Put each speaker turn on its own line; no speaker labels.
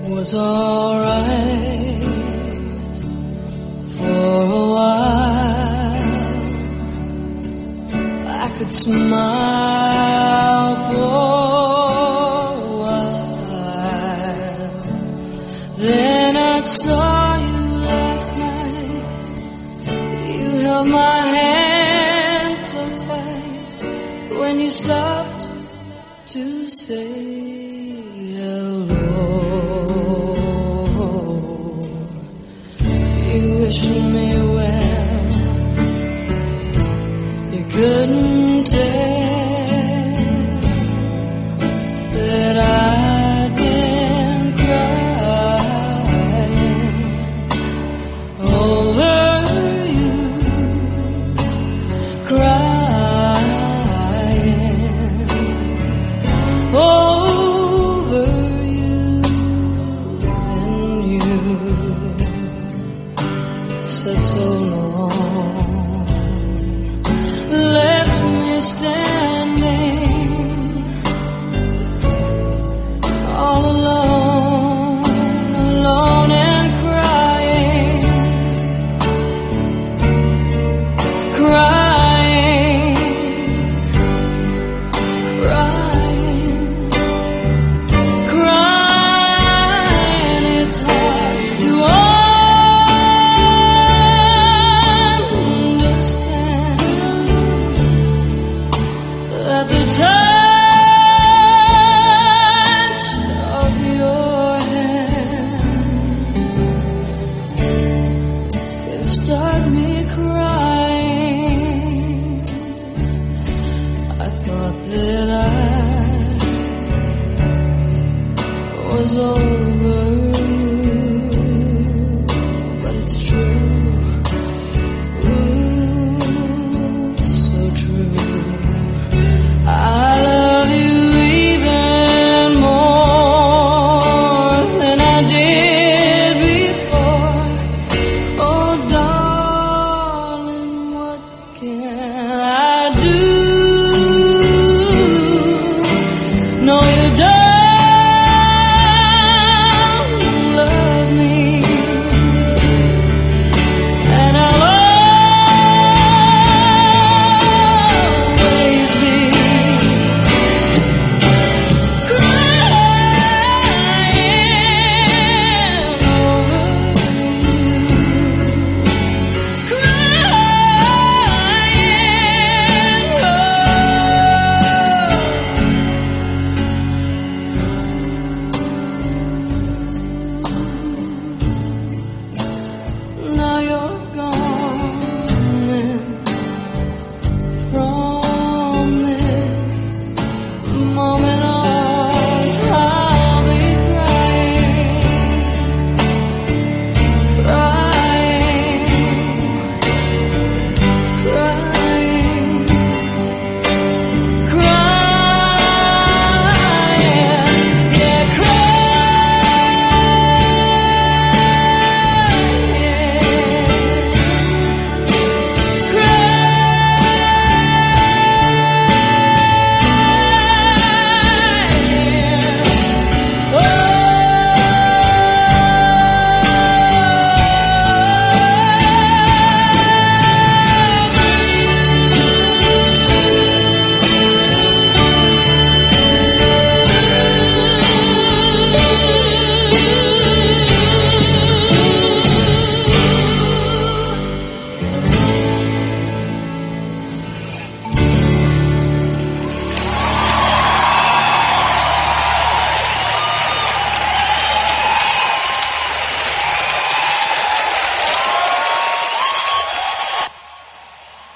was alright for a while. I could smile for a while. Then I saw you last night. You held my hand so tight when you stopped to say hello. You wished me well. You couldn't tell that I'd been crying over you, crying over you, and you said so long, left me standing all alone, alone and crying, crying, crying, crying. It's hard to understand that the touch of your hand can start me crying. I thought that I was old.